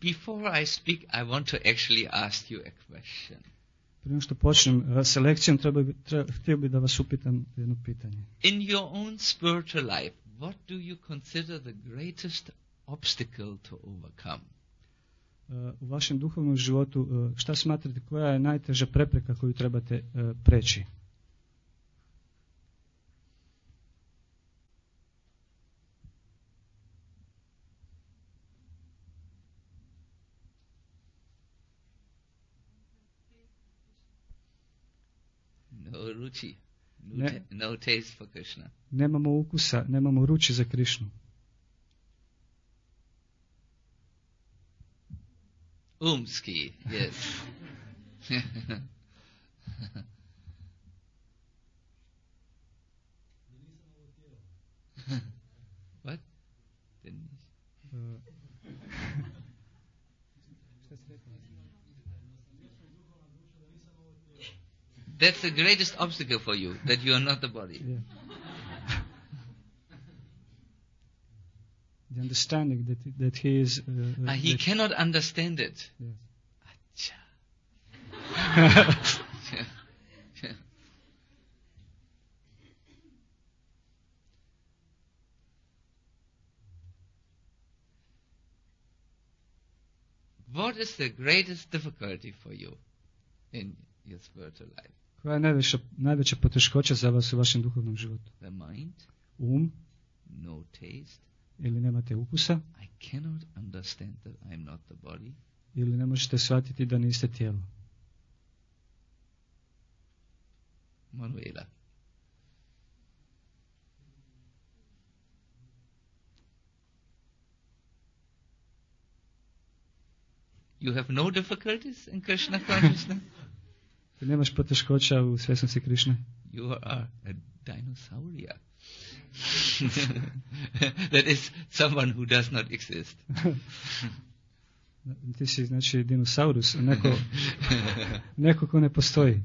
before I speak, I want to actually ask you a question. Prije što počnem sa lekcijom, htio bih da vas upitam jedno pitanje. In your own spiritual life, what do you consider the greatest obstacle to overcome? U vašem duhovnom životu, šta smatrate koja je najteža prepreka koju trebate preći? No ruchi, no taste for Krishna. Nemamo ukusa, nemamo ruči za Krišnu. Umski, yes. What? That's the greatest obstacle for you, that you are not the body. Yeah. The understanding that he is... he cannot understand it. Yes. What is the greatest difficulty for you in your spiritual life? Koja je najveća poteškoća za vas u vašem duhovnom životu? The mind? No taste? Ili nemate ukusa? I cannot understand that I am not the body? Ili ne možete shvatiti da niste tijelo? Manuela. You have no difficulties in Krishna consciousness? Ti nemaš poteškoća u svjesnosti Krišne? You are a dinosauria. That is someone who does not exist. Ti si znači dinosaurus, neko ko ne postoji.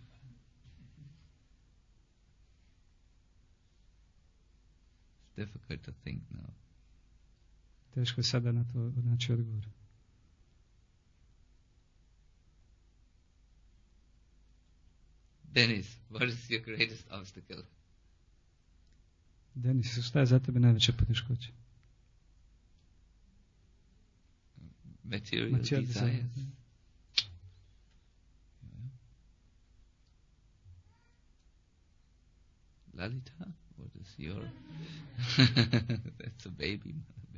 It's difficult to think now. Teško je sada na to naći odgovor. Dennis, what is your greatest obstacle? Denis, šta je za tebe najveća poteškoća? Material desires. Lalita, what is your... That's a baby.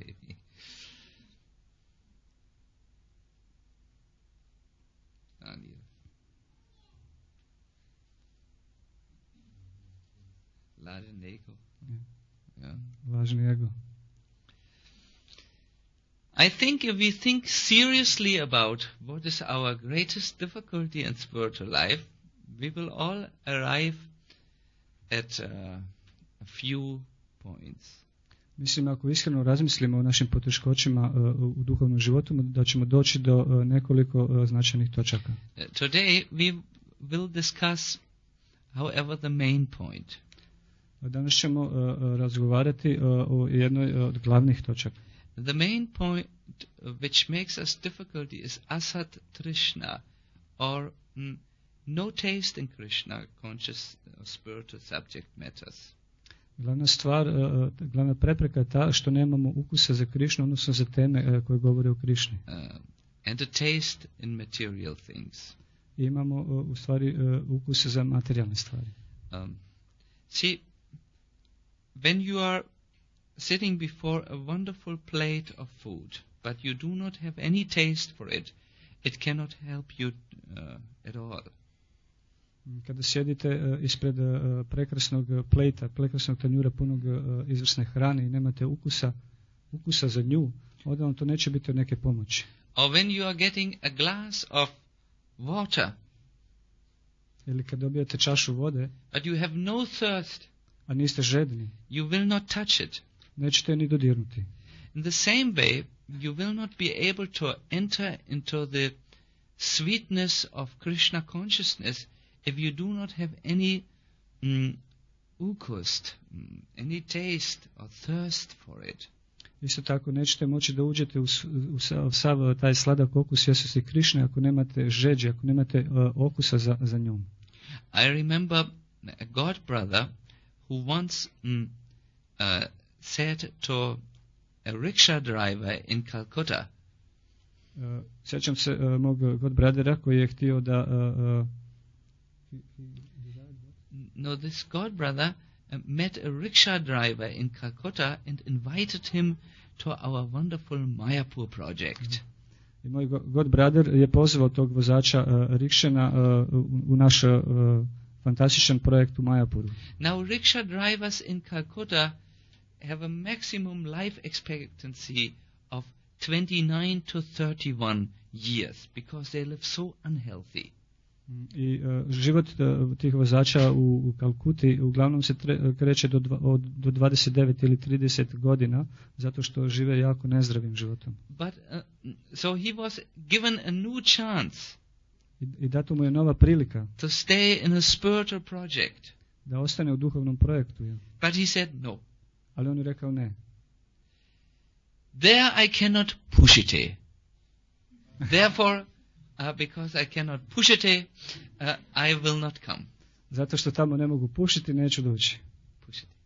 Anja. Laden ego. Yeah. Važni ego. I think if we think seriously about what is our greatest difficulty in spiritual life, we will all arrive at a few points. Mislim, ako iskreno razmislimo o našim poteškoćama u duhovnom životu, da ćemo doći do nekoliko značajnih točaka. Today we will discuss, however, the main point. Danas ćemo razgovarati o jednoj od glavnih točaka. The main point which makes us difficulty is asat trishna, or no taste in Krishna, conscious spiritual subject matters. Glavna stvar, glavna prepreka je ta što nemamo ukusa za Krišnu, odnosno za teme koje govore o Krišni. And a taste in material things. Imamo u stvari ukusa za materijalne stvari. See, when you are sitting before a wonderful plate of food, but you do not have any taste for it, it cannot help you at all. Kada sjedite ispred prekrasnog plejta, prekrasnog tanjura punog izvrsne hrane i nemate ukusa za nju, onda vam to neće biti od neke pomoći. Or when you are getting a glass of water, ili kad dobijete čašu vode, but you have no thirst, a niste žedni, you will not touch it. Nećete ni dodirnuti. In the same way, you will not be able to enter into the sweetness of Krishna consciousness if you do not have any ukust, any taste or thirst for it. Isto tako nećete moći da uđete u sav taj sladak okus svjesnosti Krišne ako nemate žeđe, ako nemate okusa za njom. I remember a God brother who once said to a rickshaw driver in Calcutta, Sjećam se mog God brothera koji je htio da no, this God brother met a rickshaw driver in Calcutta and invited him to our wonderful Mayapur project. I moj God brother je pozvao tog vozača rikšena u naš fantastičan projekt u Mayapuru. Now, rickshaw drivers in Calcutta have a maximum life expectancy of 29 to 31 years because they live so unhealthy. I život tih vozača u Kalkuti uglavnom se kreće do 29 ili 30 godina zato što žive jako nezdravim životom. But so he was given a new chance I dato mu je nova prilika to stay in a spiritual project. da ostane u duhovnom projektu. But he said no. Ali on je rekao ne. There I cannot push it. Therefore, because I cannot push it, I will not come. Zato što tamo ne mogu pušiti, neću doći. Push it.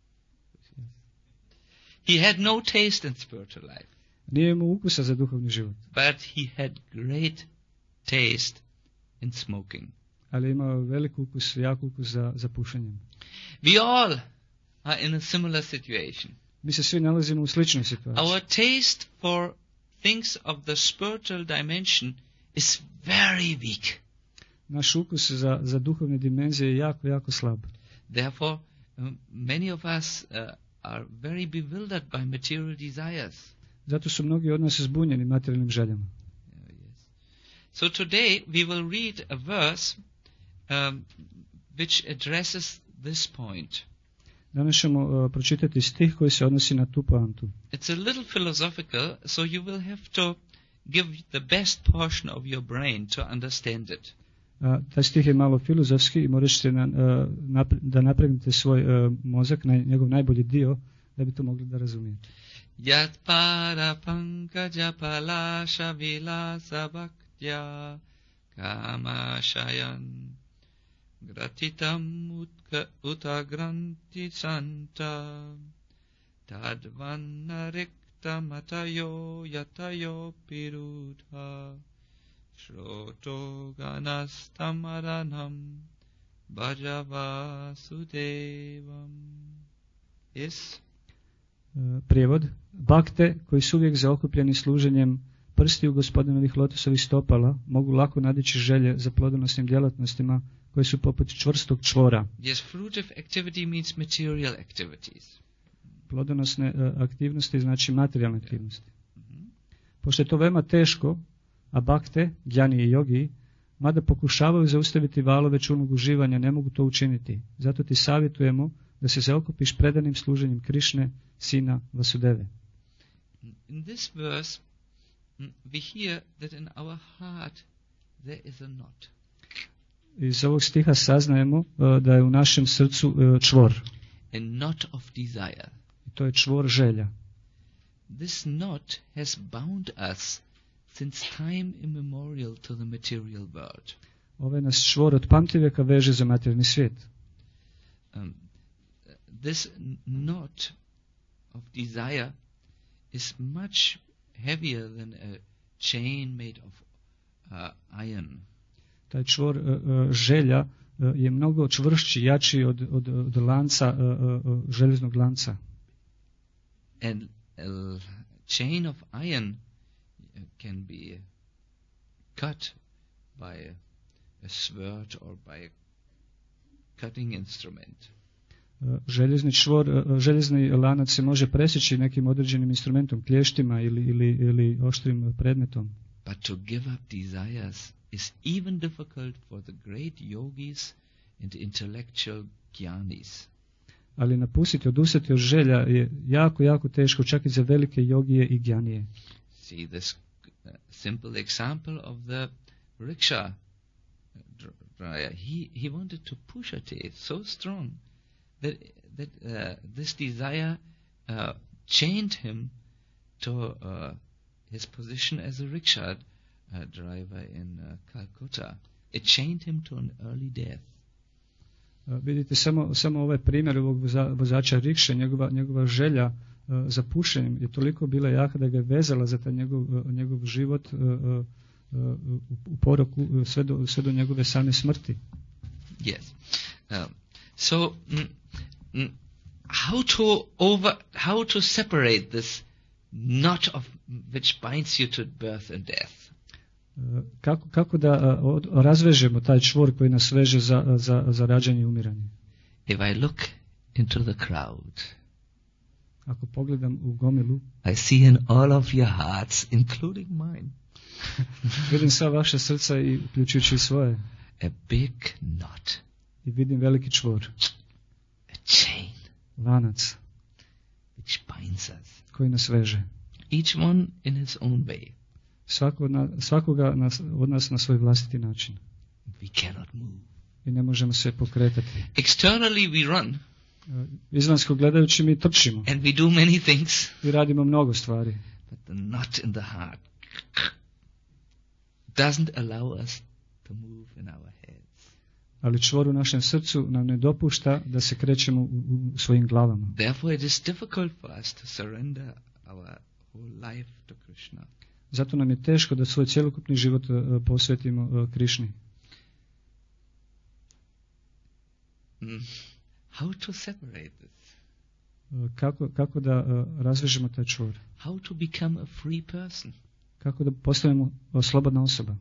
He had no taste in spiritual life. Nije imao ukusa za duhovni život. But he had great taste in smoking. Ali imao velik ukus, jak ukus za pušenjem. We all are in a similar situation. Mi se svi nalazimo u sličnoj situaciji. Our taste for things of the spiritual dimension is very weak. Naš ukus za duhovne dimenzije je jako, jako slab. Therefore, many of us are very bewildered by material desires. Zato su mnogi od nas zbunjeni materijalnim željama. Yes. So today we will read a verse which addresses this point. Danas ćemo pročitati stih koji se odnosi na tu poantu. It's a little philosophical, so you will have to give the best portion of your brain to understand it. Taj stih je malo filozofski i morat ćete da napregnete svoj mozak, njegov najbolji dio, da bi to mogli da razumijete. Yat para pankaja palasha vilasa bhaktya kamashayan gratitam utagranti santa tadvanna rikta matayo yatayo pirudha shroto ganastamaranam bhajavasudevam. Yes. Prijevod. Bakte koji su uvijek zaokupljeni služenjem prstiju Gospodinovih lotosovih stopala mogu lako nadići želje za plodonosnim djelatnostima koje su poput čvrstog čvora. Yes, fruitive activity means material activities. Plodonosne aktivnosti znači materijalne aktivnosti. Pošto je to veoma teško, a bakte, gjani i jogi, mada pokušavaju zaustaviti valove čulnog uživanja, ne mogu to učiniti. Zato ti savjetujemo da se zaokupiš predanim služenjem Krišne, sina Vasudeve. In this verse we hear that in our heart there is a knot. Iz ovog stiha saznajemo da je u našem srcu čvor. A knot of desire. I to je čvor želja. This knot has bound us since time immemorial to the material world. Ovaj nas čvor od pamtivijeka veže za materijalni svijet. This knot of desire is much heavier than a chain made of iron. Taj čvor želja je mnogo čvršći, jači od lanca, željeznog lanca. And a chain of iron can be cut by a sword or by a cutting instrument. Željezni lanac se može presjeći nekim određenim instrumentom, klještima ili oštrim predmetom. But to give up desires is even difficult for the great yogis and intellectual jnanis. Ali napustiti, odustati od želja je jako, jako teško, čak i za velike jogije i gjanije. See this simple example of the rickshaw driver. He wanted to push it so strong that this desire chained him to his position as a rickshaw driver in Calcutta. It chained him to an early death. Vidite samo ovaj primjer ovog vozača rikše, njegova želja za pušenjem je toliko bila jaka da ga je vezala za taj njegov život u poroku sve do njegove same smrti. Yes. So how to separate this knot of which binds you to birth and death? Kako da razvežemo taj čvor koji nas veže za rađanje i umiranje? If I look into the crowd, ako pogledam u gomilu, I see in all of your hearts, including mine, vidim sva vaša srca i uključujući svoje. A big knot. I vidim veliki čvor. A chain. Lanac. Which binds us. Koji nas veže. Each one in his own way. Svakoga od nas na svoj vlastiti način. We cannot move. I ne možemo se pokretati. Externally we run. Izvansko gledajući mi trčimo. And we do many things. I radimo mnogo stvari. But the knot in the heart doesn't allow us to move in our heads. Ali čvor u našem srcu nam ne dopušta da se krećemo u svojim glavama. Therefore it is difficult for us to surrender our whole life to Krishna. Zato nam je teško da svoj cjelokupni život posvetimo Krišni. How to separate this? Kako da razvežemo taj čvor? How to become a free person? Kako da postanemo slobodna osoba?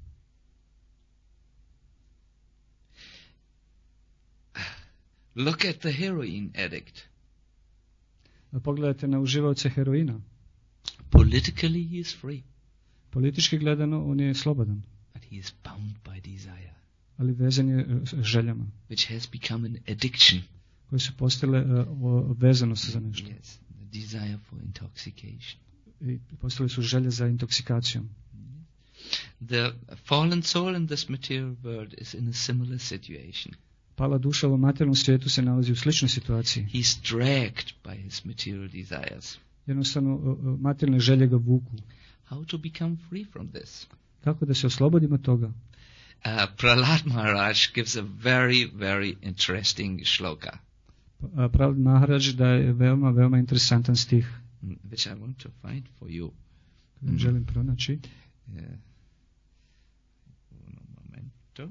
Look at the heroin addict. Pogledajte na uživaoce heroina. Politically he is free. Politički gledano on je slobodan. But he is bound by desire. Ali vezan je željama. Which has become an addiction. Koje su postale vezanost za nešto. Yes, the desire for intoxication. I postale su želje za intoksikacijom. The fallen soul in this material world is in a similar situation. Pala duša u materijalnom svijetu se nalazi u sličnoj situaciji. He's dragged by his material desires. Jednostavno materijalne želje ga vuku. How to become free from this? Kako da se oslobodimo toga? Prahlad Maharaj gives a very, very interesting shloka. Prahlad Maharaj daje veoma interesantan stih. Which I want to find for you. Želim pronaći. Un momento.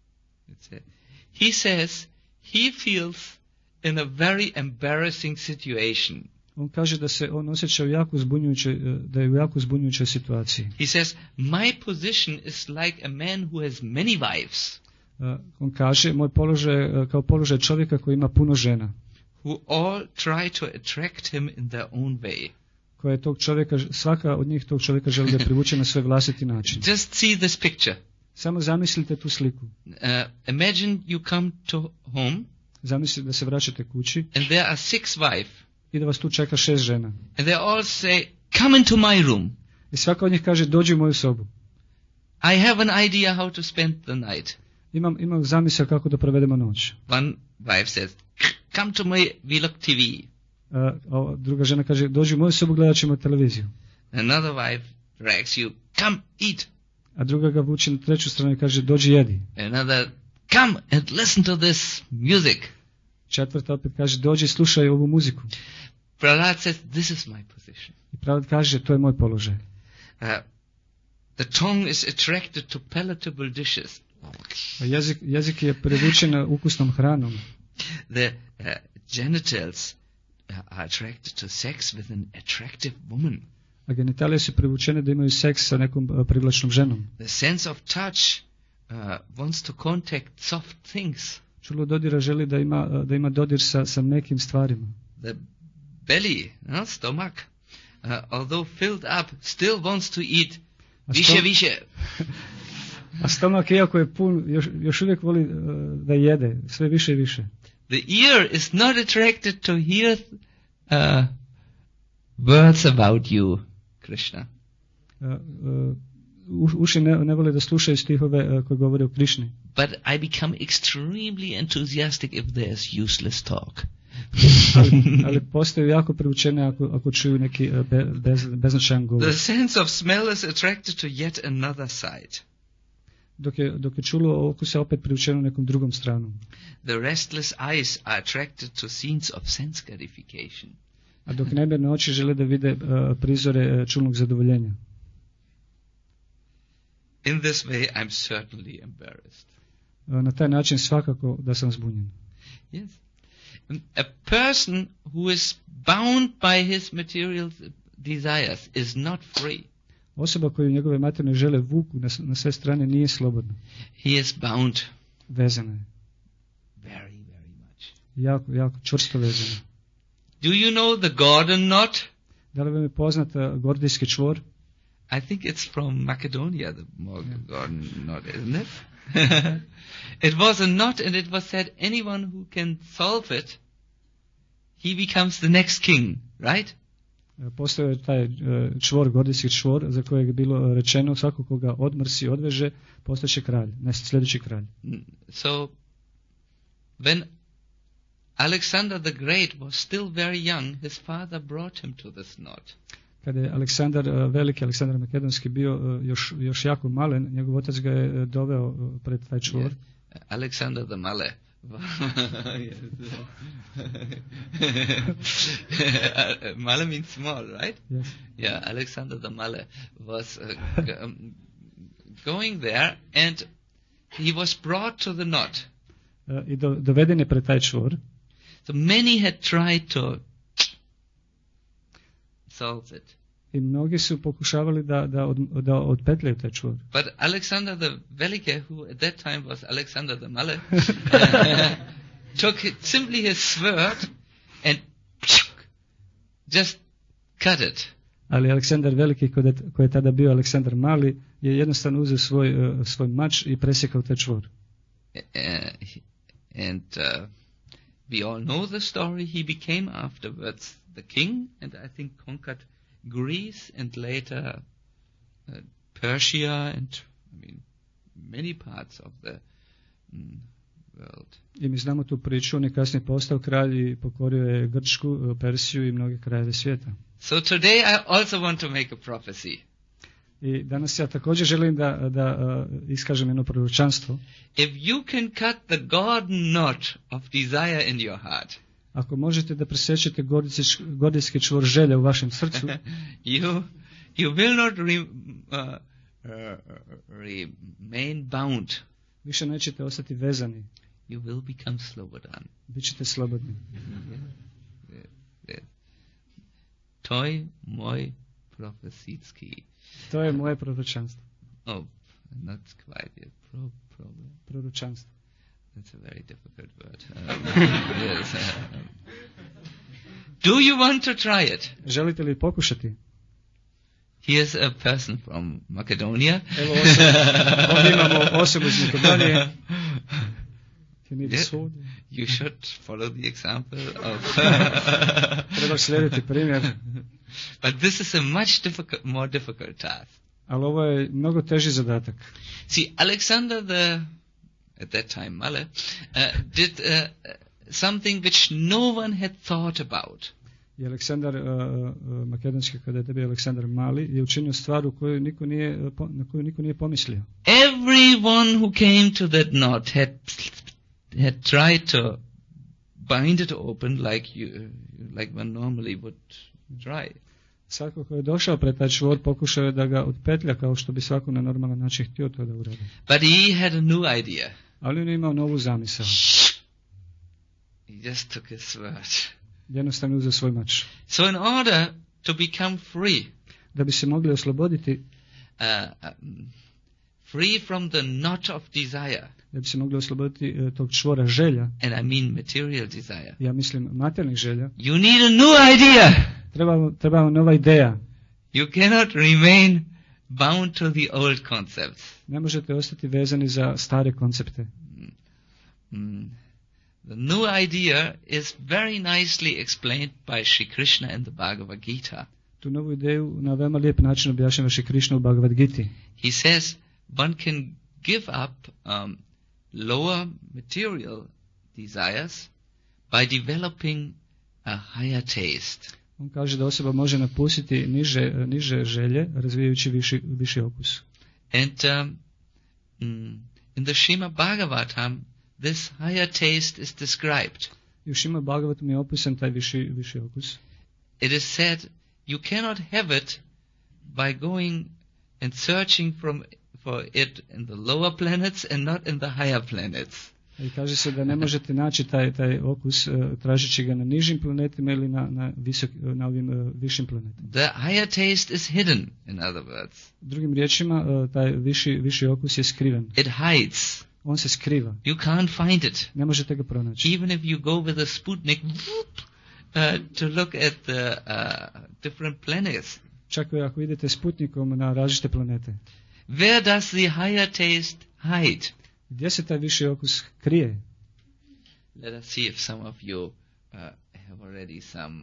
He says he feels in a very embarrassing situation. On kaže da se on osjeća da je u jako zbunjujućoj situaciji. He says, my position is like a man who has many wives. On kaže, moj položaj kao položaj čovjeka koji ima puno žena. Who all try to attract him in their own way. Koje tog čovjeka, svaka od njih tog čovjeka želi da privuče na svoj vlastiti način. Just see this picture. Samo zamislite tu sliku. Imagine you come to home. Zamislite da se vraćate kući. And there are 6 wives. I da vas tu čeka 6 žena. And they all say, come into my room. I svaka od njih kaže, dođi u moju sobu. I have an idea how to spend the night. Imam zamisao kako da provedemo noć. One wife says, come to my, we look TV. Druga žena kaže, dođi u moju sobu, gledat ćemo televiziju. Another wife drags you, come eat. A druga ga vuče na treću stranu i kaže, dođi jedi. Another, come and listen to this music. Četvrta opet kaže, dođi slušaj ovu muziku. Prahlad says, this is my position. I Prahlad kaže, to je moj položaj. The tongue is attracted to palatable dishes. Jezik je privučen ukusnom hranom. The genitals are attracted to sex with an attractive woman. A genitalije su privučene da imaju seks sa nekom privlačnom ženom. The sense of touch wants to contact soft things. Čulo dodira želi da ima dodir sa nekim stvarima. The belly, stomach, although filled up, still wants to eat više. A stomak, iako je pun, još uvijek voli da jede, sve više i više. The ear is not attracted to hear words about you, Krishna. Uši ne vole da slušaju stihove koje govore o Krišni. But I become extremely enthusiastic if there is useless talk. ali postaju jako priučene ako čuju neki beznačajan govor. The sense of smell is attracted to yet another side. Dok je čulo okusa opet priučeno nekom drugom stranom. The restless eyes are attracted to scenes of sense gratification. A dok neberne oči žele da vide prizore čulnog zadovoljenja. In this way I'm certainly embarrassed. Na taj način svakako da sam zbunjen. Yes. A person who is bound by his material desires is not free. Osoba koju njegove materijalne žele vuku na sve strane nije slobodna. He is bound. Vezana je. Very, very much. Jako čvrsto vezana. Do you know the Gordon knot? Da li vam je poznat gordijski čvor? I think it's from Macedonia, the Gordon knot, isn't it? It was a knot, and it was said anyone who can solve it, he becomes the next king, right? Postoje taj čvor, gordijski čvor, za kojeg je bilo rečeno svako koga odmrsi, odveže, postaće kralj, sljedeći kralj. So, when Alexander the Great was still very young, his father brought him to this knot. Kada je Aleksandar Makedonski bio još jako malen, njegov otac ga je doveo pred taj čvor. Yeah. Alexander the Male. Male means small, right? Yes. Yeah, Alexander the Male was going there, and he was brought to the knot. I doveden je pred taj čvor. So many had tried to solve it. I mnogi su pokušavali da odpetljaju taj čvor. But Alexander the Velike, who at that time was Alexander the Male, took simply his sword and just cut it. Ali Aleksandar Veliki, koji je tada bio Aleksandar Mali, je jednostavno uzeo svoj mač i presjekao taj čvor. And we all know the story. He became afterwards the king, and I think conquered Greece and later Persia and many parts of the world. I mi znamo tu priču, on je kasnije postao kralj i pokorio je Grčku, Persiju i mnoge krajeve svijeta. So today I also want to make a prophecy. I danas ja također želim da iskažem jedno proročanstvo. If you can cut the golden knot of desire in your heart, ako možete da presečete gordijski čvor želja u vašem srcu, you will not remain bound. Više nećete ostati vezani. You will become slobodan. Bićete slobodni. To je moj profecijski. To je moje proročanstvo. Oh, not quite yet. Proročanstvo. That's a very difficult word. Yes. Do you want to try it? Želite li pokušati? Here's a person from Macedonia. Evo ovdje imamo osobu iz Makedonije. You should follow the example of... Treba slijediti primjer. But this is a much more difficult task. Ali ovo je mnogo teži zadatak. See, Alexander at that time Male, did something which no one had thought about. I Aleksandar Makedonski, kada je bio Aleksandar Mali, je učinio stvar na koju niko nije pomislio. Everyone who came to that knot had tried to bind it open like one normally would try. Svako ko je došao pred taj čvor pokušao je da ga otpetlja kao što bi svako na normalan način htio to da uradi. But he had a new idea. Ali on je imao novu zamisao. He just took his sword. Jednostavno uzeo svoj mač. So in order to become free, da bi se mogli osloboditi, free from the knot of desire, da bi se mogli osloboditi tog čvora želja, and I mean material desire, ja mislim materijalnih želja, you need a new idea. Treba nova ideja. You cannot remain bound to the old concepts. Ne možete ostati vezani za stare koncepte. The new idea is very nicely explained by Shri Krishna in the Bhagavad Gita. Tu novu ideju na veoma lijep način objašnjava Shri Krishna u Bhagavad Giti. He says one can give up lower material desires, by developing a higher taste. On kaže da osoba može napustiti niže želje razvijajući viši okus. And in the Srimad Bhagavatam, this higher taste is described. I u Srimad Bhagavatam je opisan taj viši okus. It is said, you cannot have it by going and searching for it in the lower planets and not in the higher planets. I kaže se da ne možete naći taj okus tražeći ga na nižim planetima ili na ovim višim planetima. The higher taste is hidden, in other words. Drugim riječima, taj viši okus je skriven. It hides. On se skriva. You can't find it. Ne možete ga pronaći. Even if you go with a Sputnik to look at the different planets. Čak i ako idete Sputnikom na različite planete. Where does the higher taste hide? Gdje se taj viši okus krije? Let us see if some of you have already some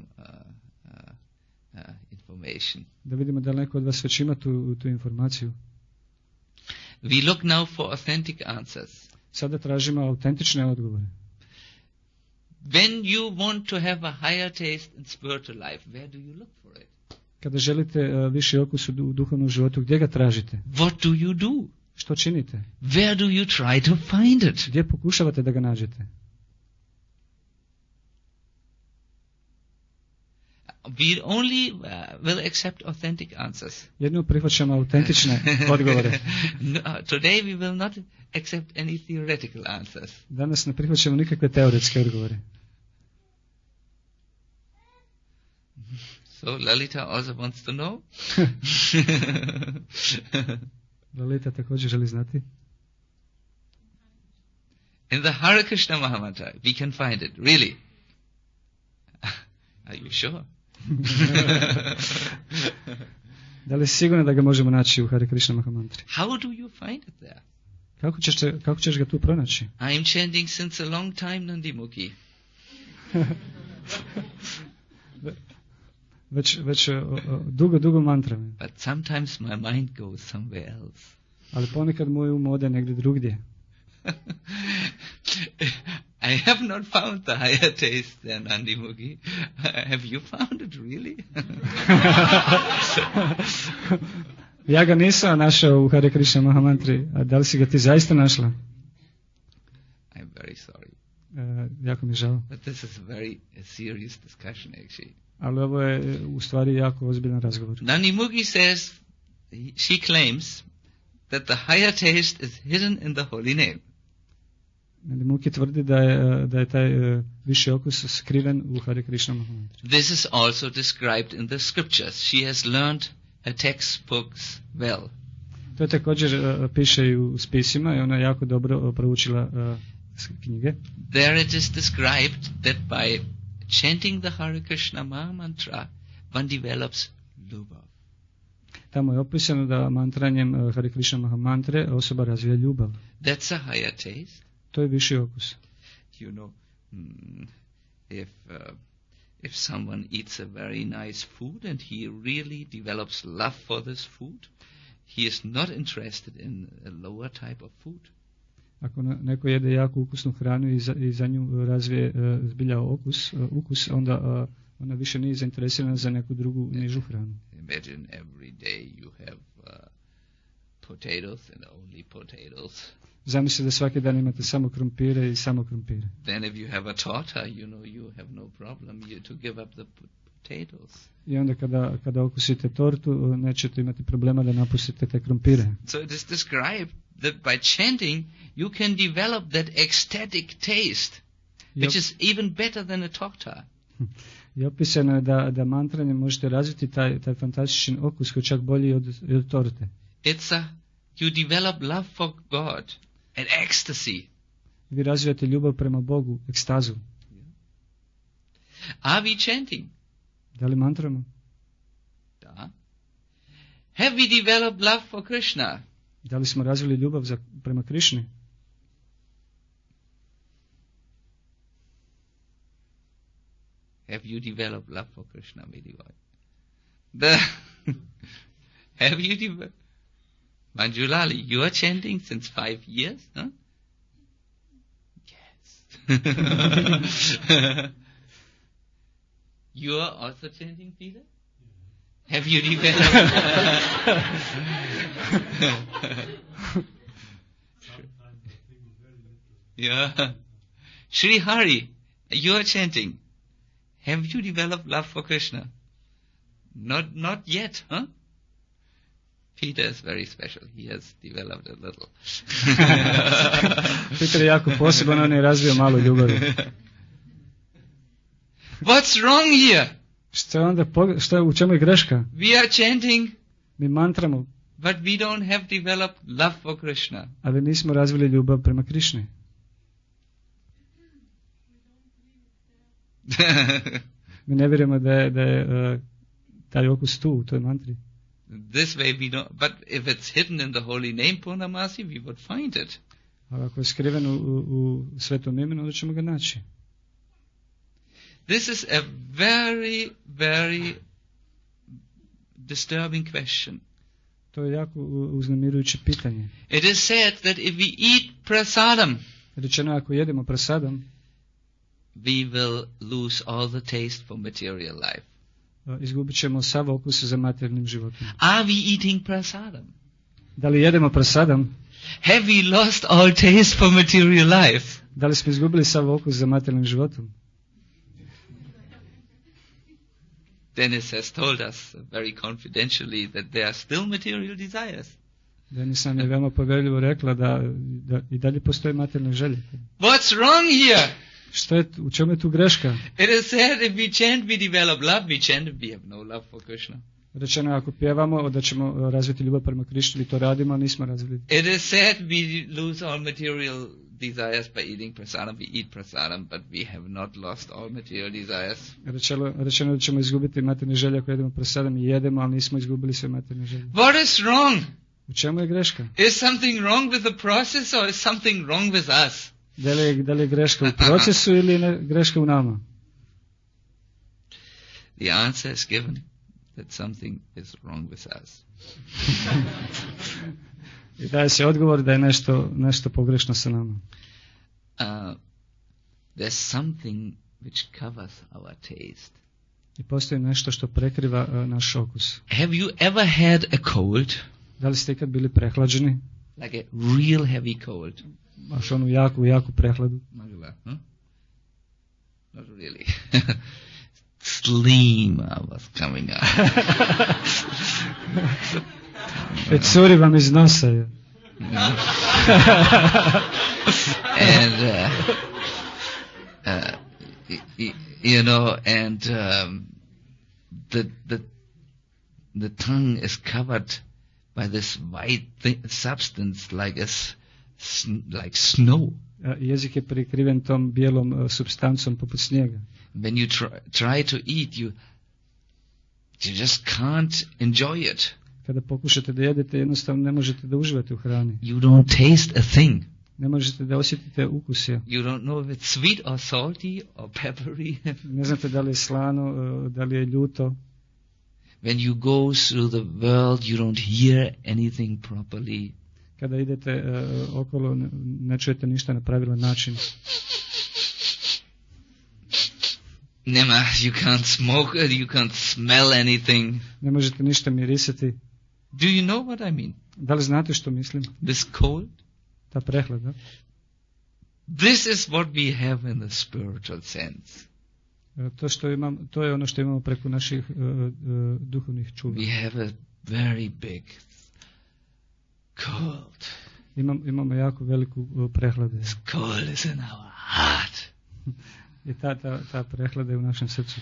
information. Da vidimo da li neko od vas već ima tu informaciju. We look now for authentic answers. Sada tražimo autentične odgovore. When you want to have a higher taste in spiritual life, where do you look for it? Kada želite viši okus u duhovnom životu, gdje ga tražite? What do you do? Što činite? Where do you try to find it? Gdje pokušavate da ga nađete? We only will accept authentic answers. Jedino prihvaćamo autentične odgovore. No, today we will not accept any theoretical answers. Danas ne prihvaćamo nikakve teoretske odgovore. So Lalita also wants to know. Lalita također želi znati. In the Hare Krishna Mahamantra, we can find it, really. Are you sure? Da li je sigurno da ga možemo naći u Hare Krishna Mahamantri? How do you find it there? Kako ćeš ga tu pronaći? I am chanting since a long time Nandimukhi. Već dugo mantrame. But sometimes my mind goes somewhere else. Ali ponekad moj um ode negdje drugdje. I have not found the higher taste there, Nandimukhi. Have you found it really? Ja ga nisam našao u Hare Krishna Mahamantri, a da li si ga ti zaista našla? I'm very sorry. Jako mi je žao. But this is a very serious discussion actually. Ali ovo je u stvari jako ozbiljan razgovor. Nandimukhi says, she claims that the higher taste is hidden in the holy name. Nandimukhi tvrdi da je taj viši okus skriven u Hare Krishna Mahamantri. This is also described in the scriptures. She has learned her textbooks well. To je također piše i u spisima i ona jako dobro proučila knjige. There it is described that by chanting the Hare Krishna Mahamantra, one develops lubhav. Tamo je opisano da mantranjem Hare Krishna Mahamantre osoba razvija ljubav. That's a higher taste. To je viši okus. You know, if someone eats a very nice food and he really develops love for this food, he is not interested in a lower type of food. Ako neko jede jako ukusnu hranu i za nju razvije zbilja ukus, onda ona više nije zainteresirana za neku drugu nižu hranu. Imagine every day you have potatoes and only potatoes. Zamisli da svaki dan imate samo krompire i samo krompire. Then if you have a torta, you have no problem to give up the potatoes. I onda kada okusite tortu, nećete imati problema da napustite te krompire. So it is described that by chanting you can develop that ecstatic taste, which is even better than a torta. I opisano je da mantranjem možete razviti taj fantastičan okus koji je čak bolji od torte. You develop love for God and ecstasy. Vi razvijate ljubav prema Bogu, ekstazu. Are we chanting? Da li mantramo? Da. Have we developed love for Krishna? Da li smo razvili ljubav prema Krišni? Have you developed love for Krishna, Medivoy? Have you developed? Manjulali, you are chanting since 5 years, huh? Yes. You are also chanting, Peter? Have you developed? Yeah. Sri Hari, you are chanting. Have you developed love for Krishna? Not yet, huh? Peter is very special. He has developed a little. Peter je jako poseban, on je razvio malo ljubavi. What's wrong here? U čemu je greška? We are chanting, Mi mantramo, but we don't have developed love for Krishna. ali nismo razvili ljubav prema Krišni. Mi ne vjerujemo da je taj okus tu, u toj mantri. This way we don't, but if it's hidden in the holy name Purnamasi, we would find it. A ako je skriven u svetom imenu, onda ćemo ga naći. This is a very, very disturbing question. To je jako uznemirujuće pitanje. It is said that if we eat prasadam, Rečeno, ako jedemo prasadam, we will lose all the taste for material life. Izgubit ćemo sav okus za materijalnim životom. Are we eating prasadam? Da li jedemo prasadam? Have we lost all taste for material life? Da li smo izgubili sav okus za materijalnim životom? Dennis has told us very confidentially that there are still material desires. Denis nam je veoma povjerljivo rekla da i dalje postoje materijalne želje. What's wrong here? U čemu je tu greška? It is said if we chant, we develop love. We chant, we have no love for Krishna. Rečeno je ako pjevamo da ćemo razviti ljubav prema Krišni, mi to radimo, ali nismo razvili. It is said we lose all material desires by eating prasadam. We eat prasadam, but we have not lost all material desires. Rečeno da ćemo izgubiti materijalne želje ako jedemo prasadam i jedemo, ali nismo izgubili sve materijalne želje. What is wrong? U čemu je greška? Is something wrong with the process or is something wrong with us? Da li je greška u procesu ili greška u nama? The answer is given that something is wrong with us. I daje se odgovor da je nešto pogrešno sa nama. There's something which covers our taste. I postoji nešto što prekriva naš okus. Have you ever had a cold? Da li ste ikad bili prehlađeni? Like a real heavy cold. Baš onu jaku prehladu. Huh? Not really. Steam was coming out. Curi vam iz nosa. And you know, and the tongue is covered by this white substance like like snow. Jezik je prikriven tom bijelom supstancom poput snijega. When you try to eat, you just can't enjoy it. Kada pokušate da jedete, jednostavno ne možete da uživate u hrani. You don't taste a thing. Ne možete da osjetite ukus. You don't know if it's sweet or salty or peppery. Ne znate da li je slano, da li je ljuto. When you go through the world, you don't hear anything properly. Kada idete okolo, ne čujete ništa na pravilan način. Nema, you can't smoke, you can't smell anything. Ne možete ništa mirisati. Do you know what I mean? Da li znate što mislim? This cold? Ta prehlada. This is what we have in the spiritual sense. To je ono što imamo preko naših duhovnih čula. We have a very big cold. Imamo jako veliku prehladu. This cold is in our heart. I ta prehlada je u našem srcu.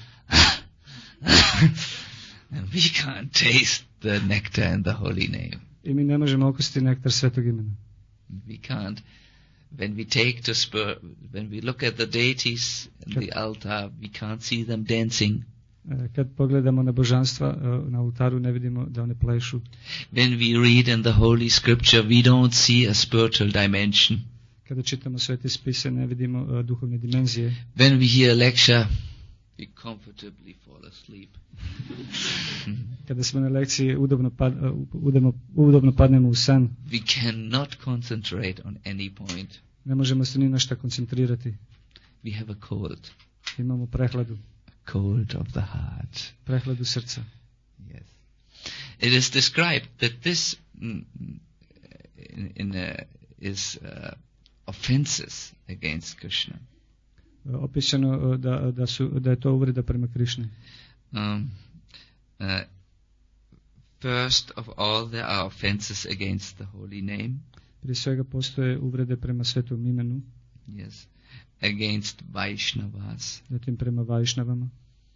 And we can't taste the nectar and the holy name. I mi ne možemo okusiti nektar svetog imena. We can't. When we look at the deities in the altar, we can't see them dancing. Kad pogledamo na božanstva na oltaru, ne vidimo da one plešu. When we read in the holy scripture, we don't see a spiritual dimension. Kada čitamo svete spise, ne vidimo duhovne dimenzije. When we hear a lecture, we comfortably fall asleep. Kada smo na lekciji, udobno padnemo u san. We cannot concentrate on any point. Ne možemo se ni na šta koncentrirati. We have a cold. Imamo prehladu. Cold of the heart. Prehladu srca. Yes. It is described that this is offenses against Krishna. Opisano da je to uvreda prema Krišni. First of all, there are offenses against the holy name. Prije svega postoje uvrede prema svetom imenu. Yes. Against Vaishnavas. Zatim prema Vajšnavama.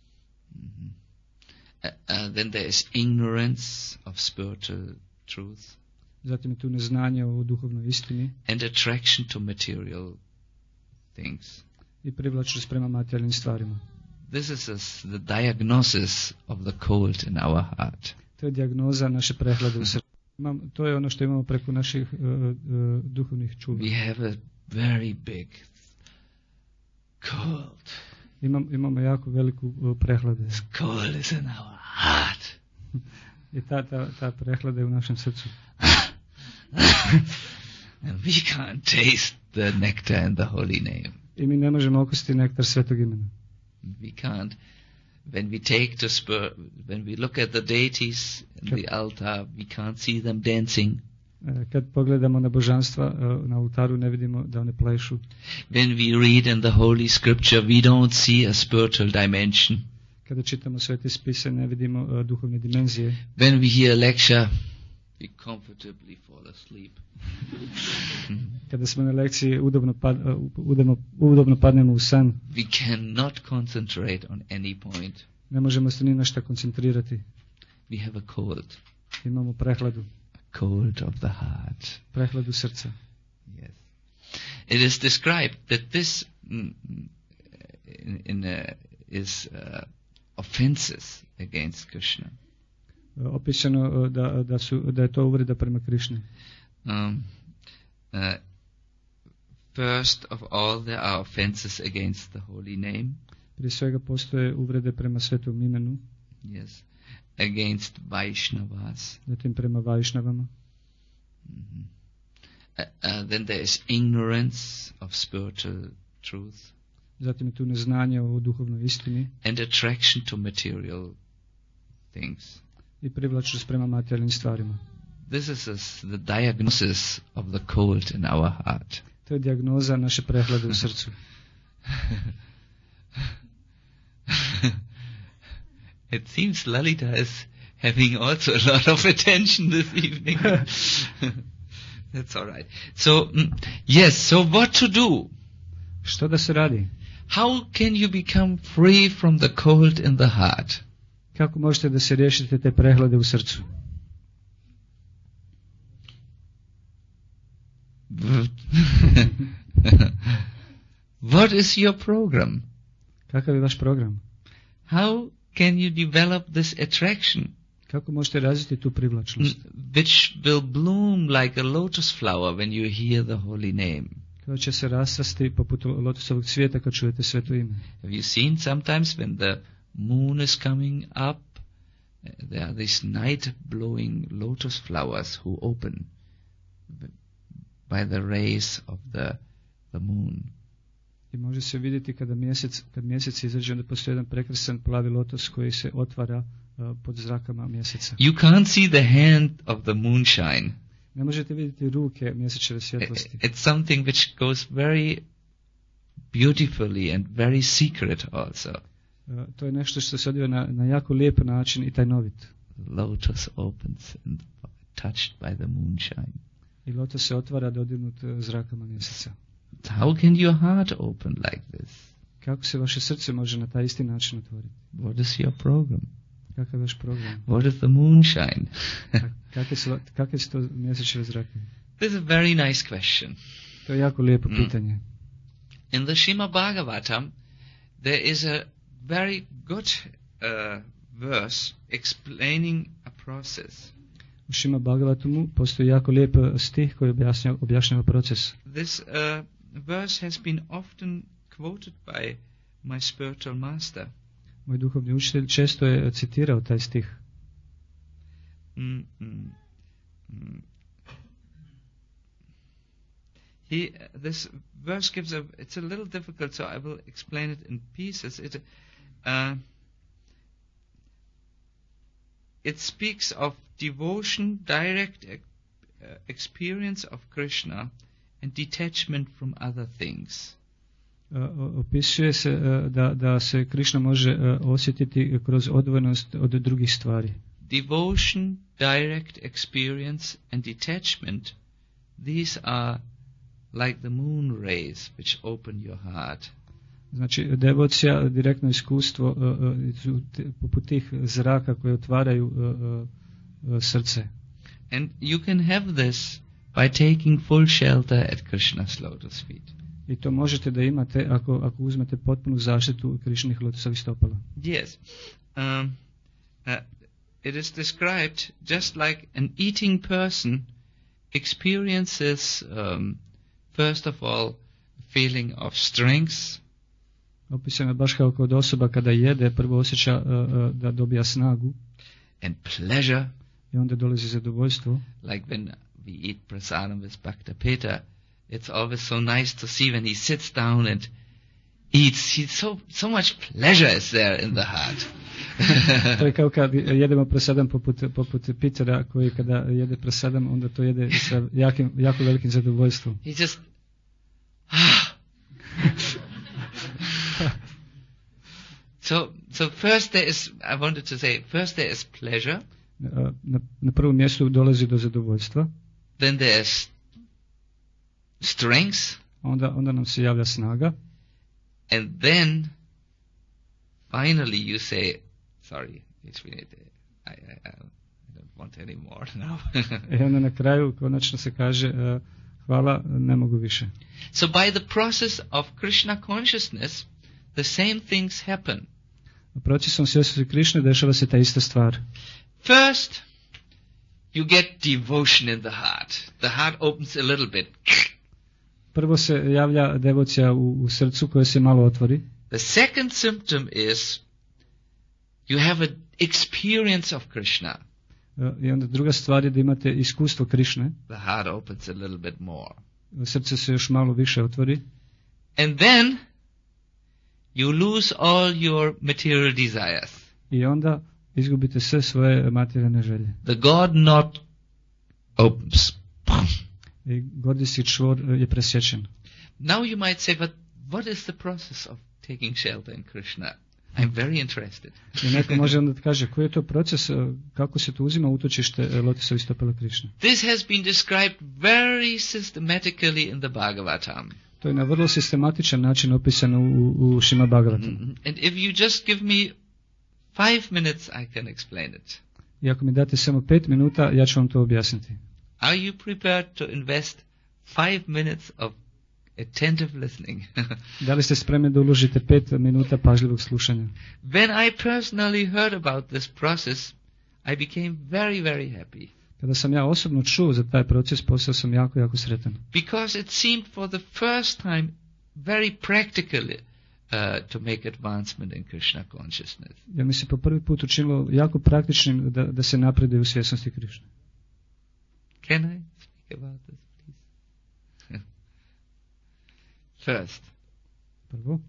Then there is ignorance of spiritual truth. Zatim je tu neznanje o duhovnoj istini. And attraction to material things. I privlačnost prema materijalnim stvarima. This is the diagnosis of the cold in our heart. To je dijagnoza naše prehlade u srcu. To je ono što imamo preko naših duhovnih čuva. We have a very big cold. Imamo jako veliku prehladu. This cold is in our heart. I ta prehlada je u našem srcu. And we can't taste the nectar and the holy name. I mi ne možemo okusiti nektar svetog imena. We can't. When we look at the deities in the altar, we can't see them dancing. Kad pogledamo na božanstva na oltaru, ne vidimo da one plešu. When we read in the holy scripture, we don't see a spiritual dimension. Kada čitamo svete spise, ne vidimo duhovne dimenzije. When we hear a lecture, we comfortably fall asleep. Kada smo na lekciji, udobno padnemo u san. We cannot concentrate on any point. Ne možemo se ni na šta koncentrirati. We have a cold. Imamo prehladu. A cold of the heart. Prehladu srca. Yes. It is described that this is offenses against Krishna. Opisano da je to uvreda prema Krišni. First of all, there are offenses against the holy name. Prije svega postoje uvrede prema svetom imenu. Yes. Against Vaishnavas. Zatim prema Vajšnavama. Then there is ignorance of spiritual truth. Zatim je tu neznanje o duhovnoj istini. And attraction to material things. I privlačnost prema materijalnim stvarima. This is the diagnosis of the cold in our heart. To je dijagnoza naše prehlade u srcu. It seems Lalita is having also a lot of attention this evening. That's all right. So, so what to do? Što da se radi? How can you become free from the cold in the heart? Kako možete da se riješite te prehlade u srcu? What is your program? Kakav je vaš program? How can you develop this attraction? Kako možete razviti tu privlačnost? Which will bloom like a lotus flower when you hear the holy name. Koja će se rasrasti poput lotusovog cvijeta kad čujete sveto ime. Have you seen sometimes when the moon is coming up, there are these night blowing lotus flowers who open by the rays of the moon. I može se vidjeti kad mjesec izađe, onda postoji jedan prekrasan plavi lotos koji se otvara pod zrakama mjeseca. You can't see the hand of the moonshine. Ne možete vidjeti ruke mjesečeve svjetlosti. It's something which goes very beautifully and very secret also. To je nešto što se odvija na jako lijep način i tajnovit. Lotus opens and touched by the moonshine. I lotos se otvara dodirnut zrakama mjeseca. How can your heart open like this? Kako se vaše srce može na taj isti način otvoriti? What is your program? Kakav je vaš program? What is the moonshine? Kakve su to mjesečeve zrake? This is a very nice question. To je jako lijepo pitanje. In the Srimad Bhagavatam, there is a very good verse explaining a process. U Srimad Bhagavatamu postoji jako lijep stih koji objašnjava proces. This verse has been often quoted by my spiritual master. Moj duhovni učitelj često je citirao taj stih. This verse gives it's a little difficult, so I will explain it in pieces. It speaks of devotion, direct experience of Krishna, and detachment from other things. Opisuje se da se Krishna može osjetiti kroz odvojenost od drugih stvari. Devotion, direct experience, and detachment, these are like the moon rays which open your heart. Znači, devocija, direktno iskustvo, poput tih zraka koje otvaraju srce. And you can have this by taking full shelter at Krishna's lotus feet. I to možete da imate ako uzmete potpunu zaštitu Krišnih lotosovih stopala. Yes. It is described just like an eating person experiences, first of all, feeling of strength. Opisano je baš kao kod osoba kada jede, prvo osjeća da dobija snagu. And pleasure. I onda dolazi zadovoljstvo. Like when we eat prasadam with Bhakta Peter, it's always so nice to see when he sits down and eats. So much pleasure is there in the heart. To je kao kad jedemo prasadam poput Petera, koji kada jede prasadam, onda to jede sa jako velikim zadovoljstvom. He just So first there is pleasure. Na prvom mjestu dolazi do zadovoljstva. Then there is strength. Onda nam se javlja snaga. And then finally you say, sorry, I don't want any more now. I onda na kraju konačno se kaže hvala, ne mogu više. So by the process of Krishna consciousness, the same things happen. Procesom svjesnosti Krišne dešava se ta ista stvar. First, you get devotion in the heart. The heart opens a little bit. Prvo se javlja devocija u srcu koje se malo otvori. The second symptom is you have an experience of Krishna. I onda druga stvar je da imate iskustvo Krišne. The heart opens a little bit more. Srce se još malo više otvori. And then you lose all your material desires. I onda izgubite sve svoje materijalne želje. The God knot opens. I gordijski čvor je presječen. Now you might say, but what is the process of taking shelter in Krishna? I'm very interested. I neko može onda kaže, koji je to proces, kako se to uzima utočište lotosovih stopala Krišne? This has been described very systematically in the Bhagavatam. To je na vrlo sistematičan način opisano u Srimad Bhagavatamu. And if you just give me 5 minutes, I can explain it. I ako mi date samo 5 minuta, ja ću vam to objasniti. Are you prepared to invest 5 minutes of attentive listening? Da li ste spremni da uložite 5 minuta pažljivog slušanja? When I personally heard about this process, I became very, very happy. Kada sam ja osobno čuo za taj proces, postao sam jako, jako sretan. Because it seemed for the first time very practically to make advancement in Krishna consciousness. Ja mi se po prvi put učinilo jako praktičnim da se napreduje u svjesnosti Krišne. Can I speak about this, please? First, prvo,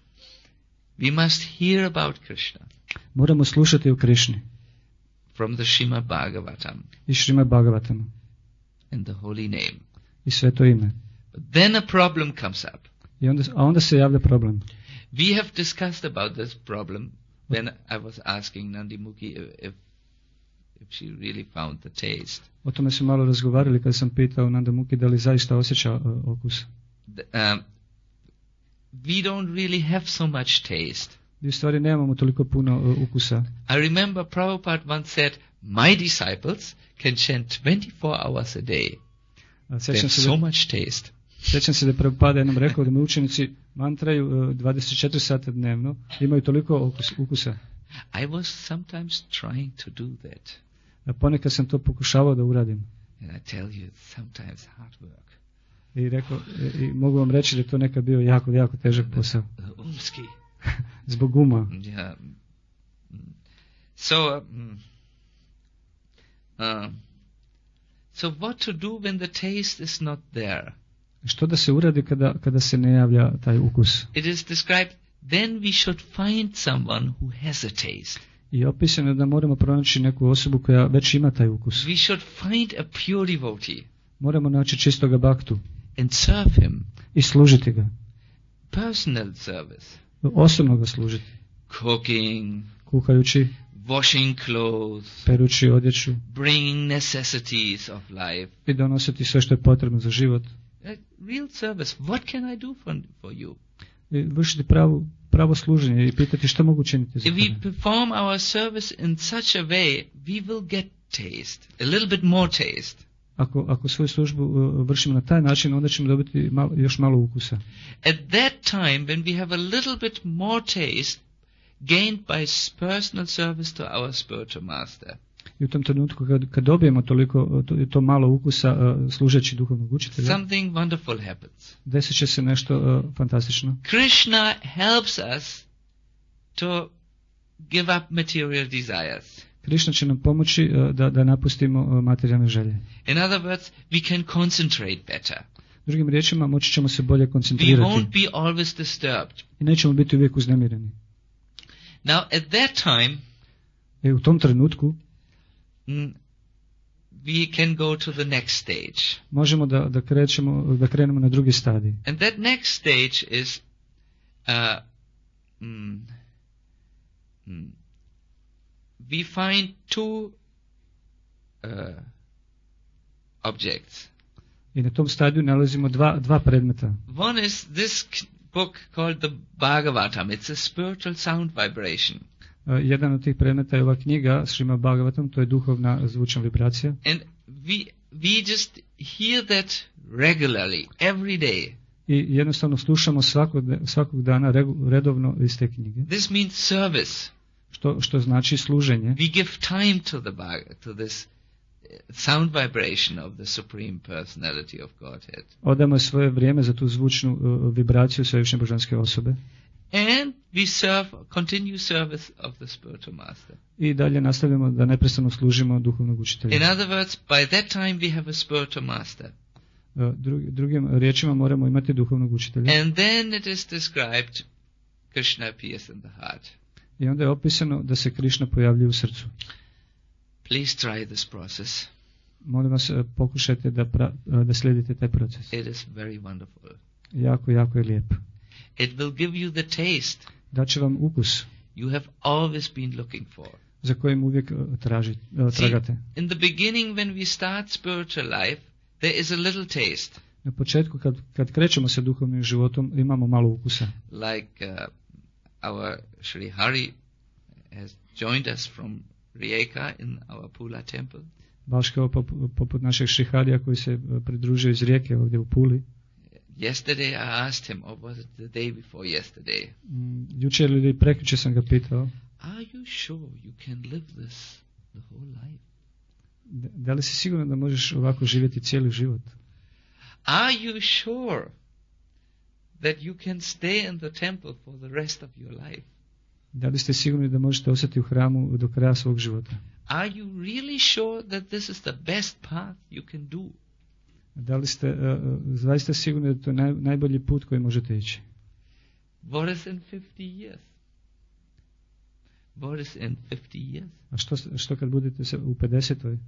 we must hear about Krishna. Moramo slušati o Krišni. From the Srimad Bhagavatam. I Srimad Bhagavatam. And the holy name. I sveto ime. But then a problem comes up. A onda se javlja problem. We have discussed about this problem when I was asking Nandimukhi if she really found the taste. O tome smo malo razgovarali kad sam pitao Nandimukhi da li zaista osjeća okus. We don't really have so much taste. I u stvari nemamo toliko puno ukusa. I remember Prabhupada once said, my disciples can chant 24 hours a day. They have so much taste. Sjećam se da je Prabhupada jednom rekao da mi učenici mantraju 24 sata dnevno, imaju toliko ukusa. I was sometimes trying to do that. A ponekad sam to pokušavao da uradim. And I tell you, it's sometimes hard work. I mogu vam reći da je to nekad bio jako, jako težak posao. Umski. Zbog uma. Yeah. So what to do when the taste is not there? Što da se uradi kada se ne javlja taj ukus? It is described, then we should find someone who has a taste. I opisano je da moramo pronaći neku osobu koja već ima taj ukus. We should find a pure devotee Moramo naći čistoga baktu and serve him. i služiti ga. Personal service. Osobno ga služiti. Cooking, Kuhajući, washing clothes, perući odjeću bringing necessities of life. i donositi sve što je potrebno za život. Real service. What can I do for you? I vršiti pravo služenje i pitati što mogu činiti za If we tebe. perform our service in such a way, we will get taste, a little bit more taste. Ako svoju službu vršimo na taj način, onda ćemo dobiti još malo ukusa. At that time, when we have a little bit more taste, gained by personal service to our spiritual master, I u tom trenutku kad dobijemo to malo ukusa služeći duhovnog učitelja, something wonderful happens. desit će se nešto fantastično. Krishna helps us to give up material desires. Krišna će nam pomoći da napustimo materijalne želje. In other words, we can concentrate better. Drugim riječima, moći ćemo se bolje We koncentrirati won't be always disturbed. i nećemo biti uvijek uznemireni. Now, at that time, U tom trenutku we can go to the next stage. možemo da krenemo na drugi stadij. And that next stage is we find two objects. I na tom stadiju nalazimo dva predmeta. One is this book called the Bhagavatam. It's a spiritual sound vibration. Jedan od tih predmeta je ova knjiga Srimad Bhagavatam, to je duhovna zvučna vibracija. And we just hear that regularly, every day. I jednostavno slušamo svakog dana redovno iz te knjige. This means service. Što znači služenje. We give time to this sound vibration of the Supreme Personality of Godhead. Odamo svoje vrijeme za tu zvučnu vibraciju Svevišnje Božanske osobe. And we continue service of the spiritual master. I dalje nastavljamo da neprestano služimo duhovnog učitelja. In other words, by that time we have a spiritual master. Drugim riječima moramo imati duhovnog učitelja. And then it is described Krishna appears in the heart. I onda je opisano da se Krišna pojavljuje u srcu. Please try this process. Molim vas, pokušajte da slijedite taj proces. It is very wonderful. Jako je lijep. It will give you the taste Daće vam ukus you have always been looking for. za kojim uvijek tragate. In the beginning when we start spiritual life, there is a little taste. Na početku kad krećemo sa duhovnim životom imamo malo ukusa. Like our Sri Hari has joined us from Rijeka in our Pula temple. Baš kao poput našeg Šriharija koji se pridružio iz Rijeke ovdje u Puli. Yesterday I asked him, or was it the day before yesterday? Jučer ili prekjučer sam ga pitao. Are you sure you can live this the whole life? Da li si siguran da možeš ovako živjeti cijeli život? Are you sure that you can stay in the temple for the rest of your life? Da li ste sigurni da možete ostati u hramu do kraja svog života? Are you really sure that this is the best path you can do? Da li ste zaista sigurni da to je najbolji put koji možete ići? What is in 50 years? What is in 50 years? A što kad budete u 50-oj?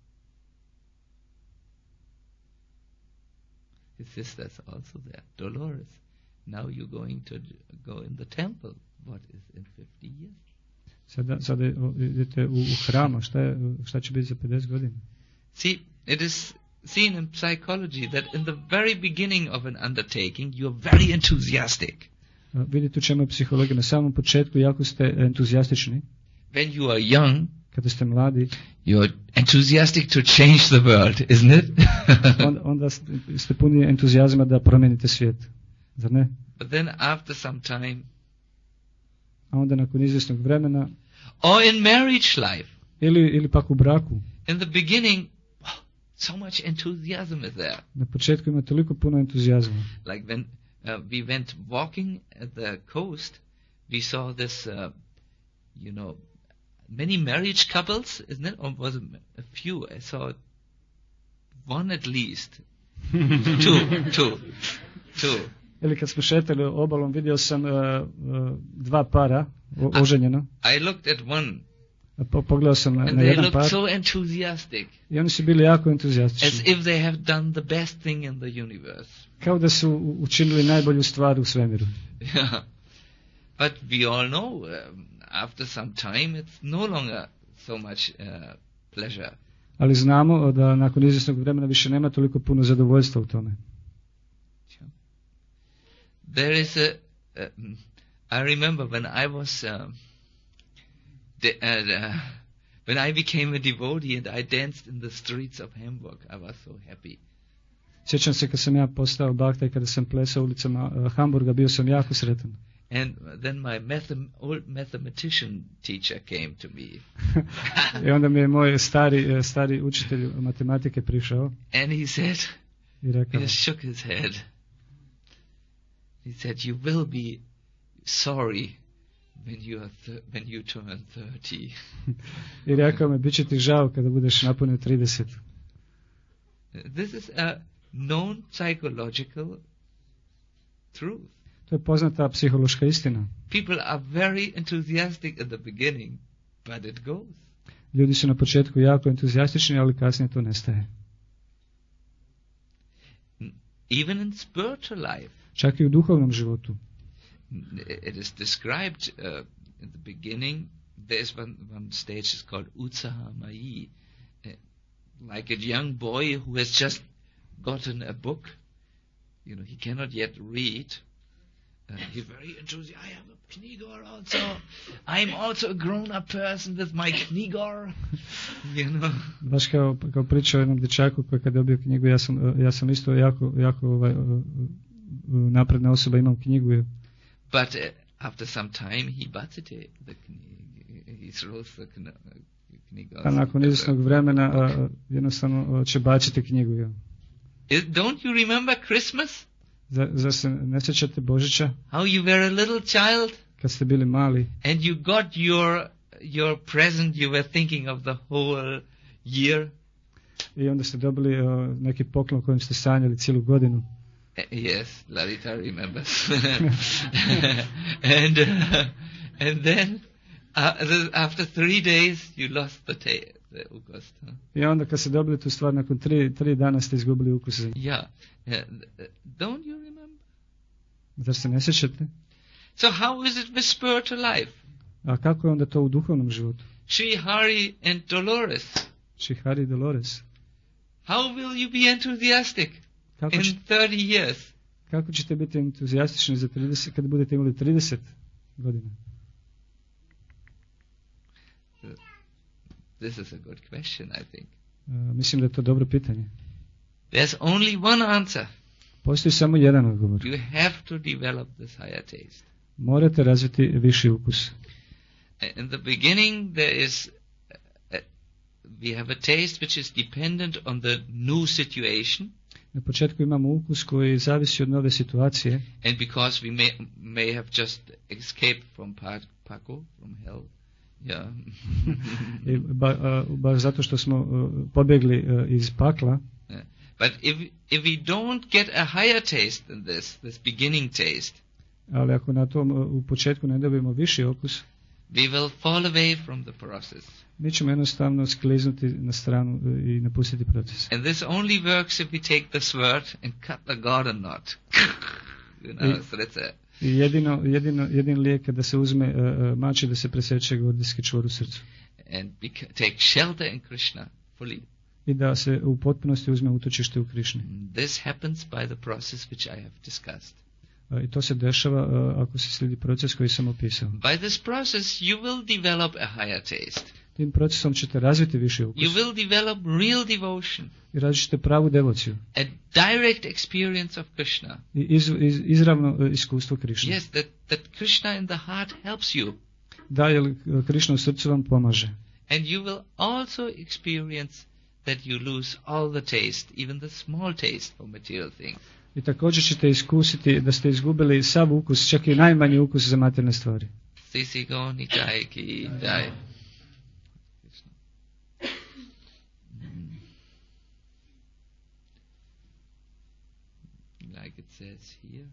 His sister's also there. Dolores, now you're going to go in the temple. What is in 50 years? Sada idete u hram, šta će biti za 50 godina? See, it is seen in psychology that in the very beginning of an undertaking you are very enthusiastic. Vidite u čemu je psihologija. Na samom početku jako ste entuzijastični. When you are young, kada ste mladi, you're enthusiastic to change the world, isn't it? onda ste puni entuzijazma da promijenite svijet. Zar ne? But then after some time, a onda nakon izvjesnog vremena, or in marriage life, ili pak u braku, in the beginning, so much enthusiasm is there. Na početku ima toliko puno entuzijazma. Like when we went walking at the coast, we saw this, many marriage couples, isn't it? Or was it a few? I saw one at least Two. Ili kad smo šetali obalom, vidio sam dva para oženjena. I looked at one, Pogledao sam and na they jedan looked par so enthusiastic, i oni su bili jako as entuzijastični. if they have done the best thing in the universe. Kao da su učinili najbolju stvar u svemiru. Yeah. But we all know, after some time, it's no longer so much pleasure. Ali znamo da nakon izvjesnog vremena više nema toliko puno zadovoljstva u tome. There is I remember when I was, when I became a devotee and I danced in the streets of Hamburg, I was so happy. Sjećam se kad sam ja postao bakta i kada sam plesao ulicama Hamburga, bio sam jako sretan. And then my old mathematician teacher came to me. I onda mi je moj stari učitelj matematike prišao And he said, i rekao, he shook his head. He said, you will be sorry when you turn 30. i rekao mi, bit će ti žao kada budeš napunio 30. This is a known psychological truth. To je poznata psihološka istina. People are very enthusiastic at the beginning, but it goes. Ljudi su na početku jako entuzijastični, ali kasnije to nestaje. Even in spiritual life. Čak i u duhovnom životu. It is described in the beginning. There's one stage is called Utsaha Mai, like a young boy who has just gotten a book. You know, he cannot yet read. He's very enthusiastic. I have a knigor also. I'm also a grown-up person with my knigor. You know. Baš kao priča o jednom dječaku koji kad je dobio knjigu, ja sam isto jako napredna osoba, imam knjigu. But after some time he bacite the knjigu. He throws the knjigu. A nakon izvjesnog vremena jednostavno će baciti knjigu. Ja. Don't you remember Christmas? Zar se ne sjećate Božića? How you were a little child? Kad ste bili mali. And you got your present, you were thinking of the whole year. I onda ste dobili neki poklon kojim ste sanjali cijelu godinu. Yes, Lalita remembers. And then after 3 days you lost the ukus. I onda kad ste dobili tu stvar, nakon 3 dana ste izgubili ukus. Yeah. Don't you remember? Zar se ne sjećate? So how is it with spiritual life? A kako je onda to u duhovnom životu? Sri Hari and Dolores. Sri Hari i Dolores. How will you be enthusiastic in 30 years? Kako ćete biti entuzijastični za 30 kad budete imali 30 godina? This is a good question, I think. Mislim da je to dobro pitanje. There's only one answer. Postoji samo jedan odgovor. You have to develop this higher taste. Morate razviti viši ukus. In the beginning there is we have a taste which is dependent on the new situation. Na početku imamo ukus koji zavisi od nove situacije. And because we may have just escaped from Paco, from hell. Yeah. Baš zato što smo pobjegli iz pakla. But if we don't get a higher taste than this beginning taste, ali ako na tom u početku ne dobijemo viši okus, we will fall away from the process. Mi ćemo jednostavno skliznuti na stranu i napustiti proces. And this only works if we take the sword and cut the garden knot. You know, so that's it. I jedin lijek je da se uzme mač i da se preseče gordijski čvor u srcu. And take shelter in Krishna fully. I da se u potpunosti uzme utočište u Krišni. This happens by the process which I have discussed. I to se dešava ako se slijedi proces koji sam opisao. By this process you will develop a higher taste. Tim procesom ćete razviti viši ukus. You will develop real devotion. I razvit ćete pravu devociju. A direct experience of Krishna. I izravno iskustvo Krišne. Yes, that Krishna in the heart helps you. Da, jer Krišna u srcu vam pomaže. And you will also experience that you lose all the taste, even the small taste for material things. I također ćete iskusiti da ste izgubili sav ukus, čak i najmanji ukus za materijalne stvari. Sisi go nitai ki dai. like it says here.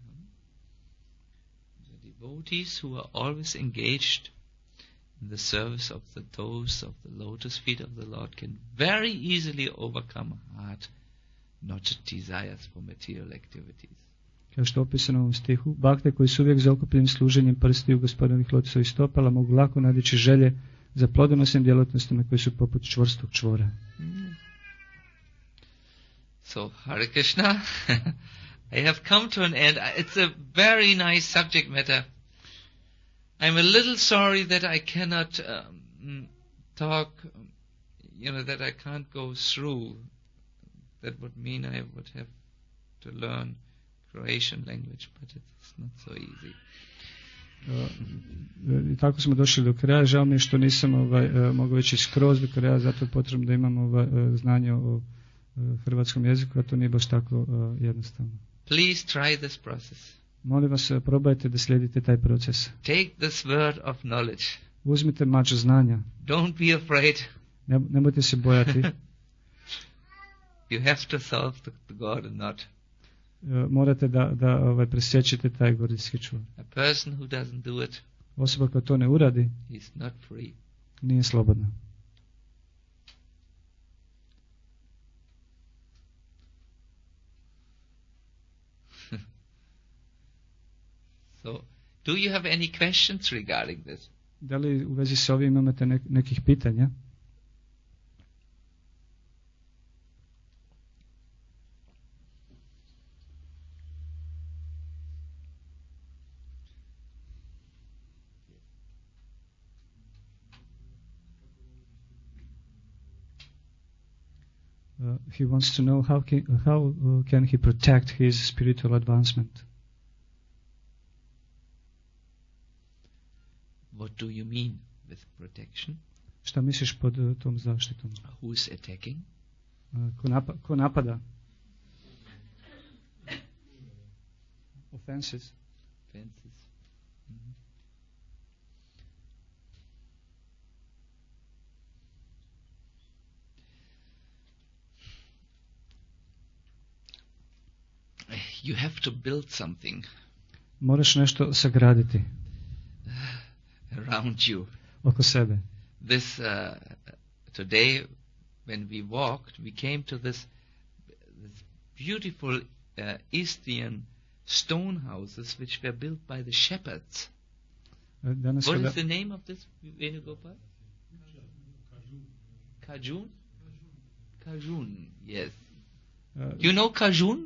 The devotees who are always engaged in the service of those of the lotus feet of the Lord can very easily overcome hard, not desires for material activities. Kao što je opisano u ovom stihu, bakte koji su uvijek zaokupljenim služenjem prstiju gospodinovih lotosovih stopala mogu lako nadići želje za plodonosnim djelatnostima koji su poput čvrstog čvora. So, Hare Krishna, I have come to an end. It's a very nice subject matter. I'm a little sorry that I cannot talk, that I can't go through. That would mean I would have to learn Croatian language, but it's not so easy. I tako smo došli do kraja. Žao mi je što nisam mogao ići skroz do kraja, zato je potrebno da imamo znanje o hrvatskom jeziku, a to nije baš tako jednostavno. Please try this process. Molim vas, probajte da slijedite taj proces. Take this word of knowledge. Uzmite mač znanja. Don't be afraid. Nemojte se bojati. You have to solve the golden knot. Morate da presječite taj gordijski čvor. A person who doesn't do it, osoba koja to ne uradi, is not free. Nije slobodna. So, do you have any questions regarding this? Da li u vezi s ovim imate nekih pitanja? He wants to know how can he protect his spiritual advancement. What do you mean with protection? Šta misliš pod tom zaštitom? Who is attacking? Ko napada? Offenses. Mm-hmm. You have to build something. Moraš nešto sagraditi. Around you. Oko sebe. This today, when we walked, we came to this beautiful Eastern stone houses which were built by the shepherds. What is the name of this, Venugopal? Kajun? Kajun, yes. You know Kajun?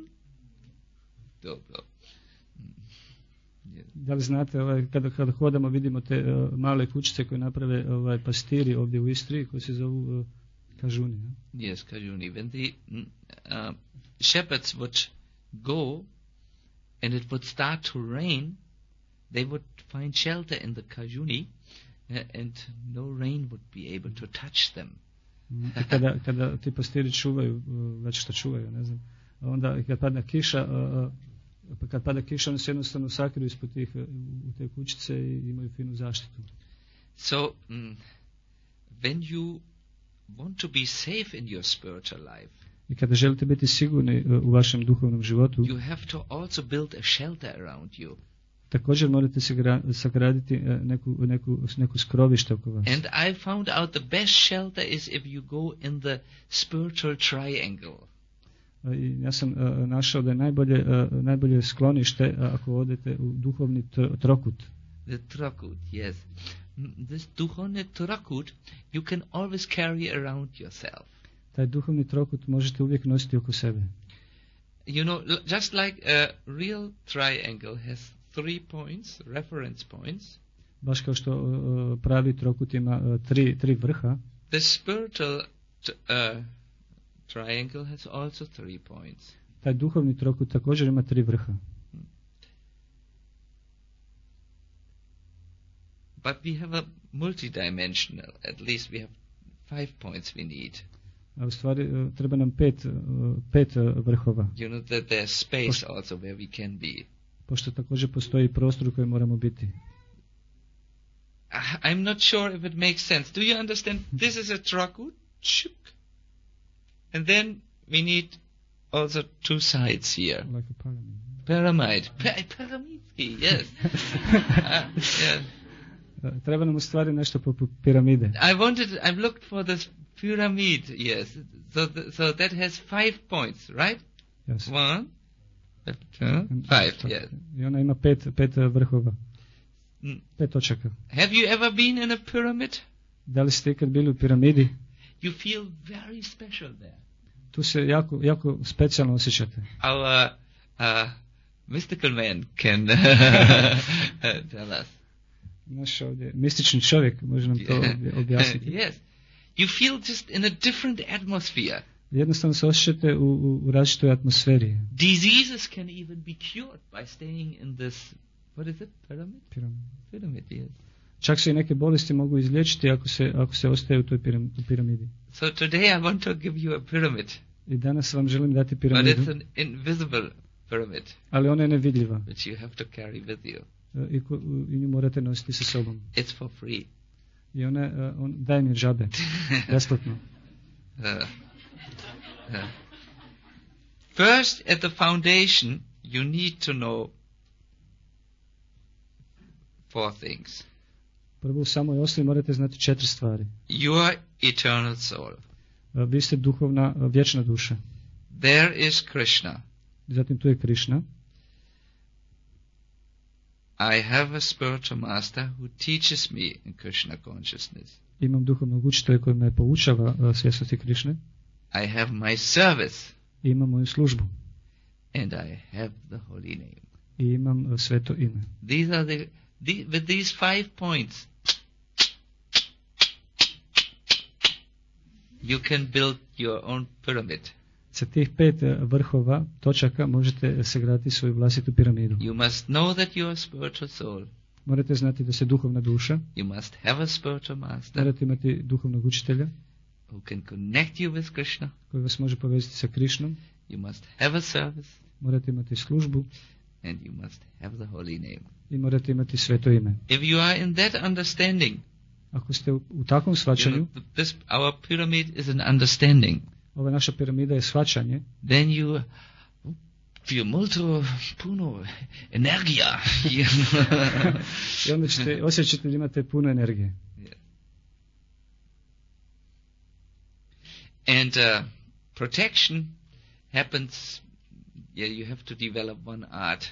Da li znate, kada hodamo vidimo te male kućice koje naprave pastiri ovdje u Istri koji se zovu kažuni. Ne? Yes, kažuni. When the shepherds would go and it would start to rain, they would find shelter in the kažuni and no rain would be able to touch them. Kada ti pastiri čuvaju, već što čuvaju, ne znam, onda kad padne kiša, kad pada kiša, oni se jednostavno sakriju ispod u te kućice i imaju finu zaštitu. So, when you want to be safe in your spiritual life, i kada želite biti sigurni u vašem duhovnom životu, you have to also build a shelter around you. Također morate sagraditi neku skrovište oko vas. And I found out the best shelter is if you go in the spiritual triangle. I ja sam našao da je najbolje sklonište ako odete u duhovni trokut. The trokut, yes. This duhovni trokut you can always carry around yourself. Taj duhovni trokut možete uvijek nositi oko sebe. You know, just like a real triangle has 3 points, reference points. Baš kao što pravi trokut ima tri vrha. The spiritual triangle has also 3 points. Taj duhovni trokut također ima 3 vrha. But we have a multidimensional, at least we have 5 points we need. A u stvari treba nam pet vrhova. You know that there's space also where we can be. Pošto također postoji prostor u kojem moramo biti. I'm not sure if it makes sense. Do you understand? This is a trokut. And then we need also 2 sides here. Like a pyramid. Pyramid. Pyramidski, yes. Yeah. Treba nam u stvari nešto poput piramide. I've looked for this pyramid, yes. So that has 5 points, right? Yes. 1, 2, 5, yes. I ona ima pet vrhova. 5 točaka. Have you ever been in a pyramid? Da li ste ikad bili u piramidi? You feel very special there. Tu se jako specijalno osjećate. Our mystical man can tell us. Naš ovdje mistični čovjek može nam to objasniti. Yes. You feel just in a different atmosphere. Jednostavno se osjećate u različitoj atmosferi. Diseases can even be cured by staying in this, what is it, pyramid? Pyramid, yes. Čak se i neke bolesti mogu izliječiti ako se ostaje u toj piramidi. So today I want to give you a pyramid. I danas vam želim dati piramidu. But it's an invisible pyramid. Ali ona je nevidljiva. Which you have to carry with you. I nju morate nositi sa sobom. It's for free. I on daje mi džabe. Besplatno. First, at the foundation, you need to know 4 things. Prvo u samoj osnovi morate znati 4 stvari. Your eternal soul. Vi ste duhovna, vječna duša. There is Krishna. Zatim tu je Krishna. I have a spiritual master who teaches me in Krishna consciousness. Imam duhovnog učitelja koji me poučava svjesnosti Krišne. I have my service. I imam moju službu. And I have the holy name. I imam sveto ime. These are with these 5 points, you can build your own pyramid. Sa tih 5 vrhova, točaka, možete sagraditi svoju vlastitu piramidu. You must know that you are a spiritual soul. Morate znati da ste duhovna duša. You must have a spiritual master. Morate imati duhovnog učitelja. Who can connect you with Krishna. Koji vas može povezati sa Krišnom. You must have a service. Morate imati službu. And you must have the holy name. I morate imati sveto ime. If you are in that understanding, ako ste u takvom shvaćanju, our pyramid is an understanding. Ova naša piramida je shvaćanje. Then you feel molto puno energija. I onda ćete osjećati da imate puno energije. And protection happens. You have to develop one art.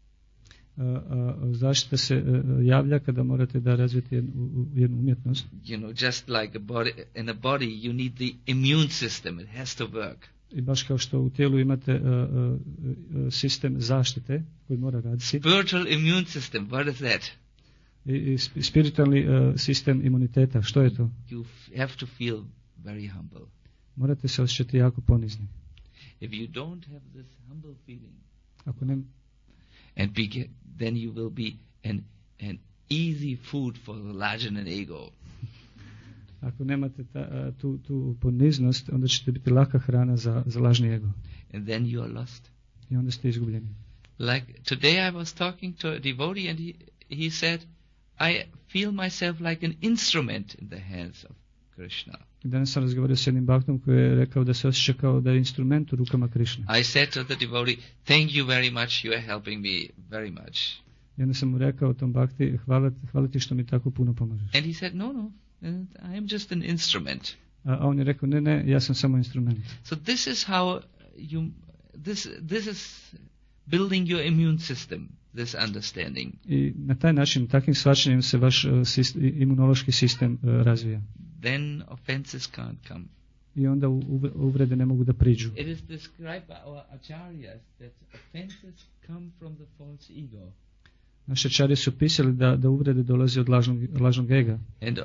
Zaštita se javlja kada morate da razvijete jednu umjetnost. Just like in a body you need the immune system. It has to work. I baš kao što u tijelu imate sistem zaštite koji mora raditi. Spiritual immune system, what is that? I spiritualni sistem imuniteta, što je to? You have to feel very humble. Morate se osjećati jako ponizni. If you don't have this humble feeling, ako ne, then you will be an easy food for the lažan ego. Ako nemate tu poniznost, onda ćete biti laka hrana za lažni ego. And then you are lost. I onda ste izgubljeni. Like today I was talking to a devotee and he said, I feel myself like an instrument in the hands of Krishna. Danas sam razgovorio s jednim bhaktom koji je rekao da se osjeća kao da je instrument u rukama Krishna. I said to the devotee, thank you very much, you are helping me very much. I onda sam mu rekao tom bhakti, hvala ti što mi tako puno pomažeš. And he said, no, I am just an instrument. A on je rekao, ne, ja sam samo instrument. So this is how this is building your immune system, this understanding. I na taj način, takvim shvaćanjem se vaš imunološki sistem razvija. Then offenses can't come. I onda uvrede ne mogu da priđu. It is described by our acharyas that offenses come from the false ego. Naše ačarije su pisali da uvrede dolaze od lažnog ega. And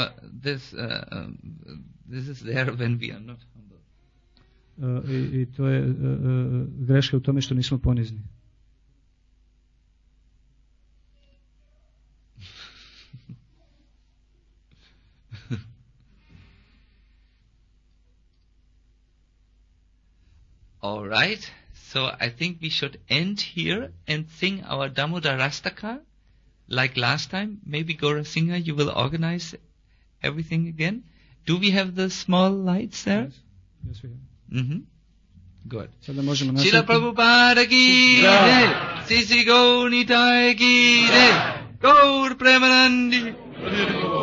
this is there when we are not humble. I to je greška u tome što nismo ponizni. All right, so I think we should end here and sing our Damodar Rastaka like last time. Maybe Gora Singha, you will organize everything again. Do we have the small lights there? Yes we have. Mm-hmm. Good. Sada možemo Srila nastaviti. Prabhupada ki jai, Sri Gaur Nitai ki jai, Gaur Premanandi.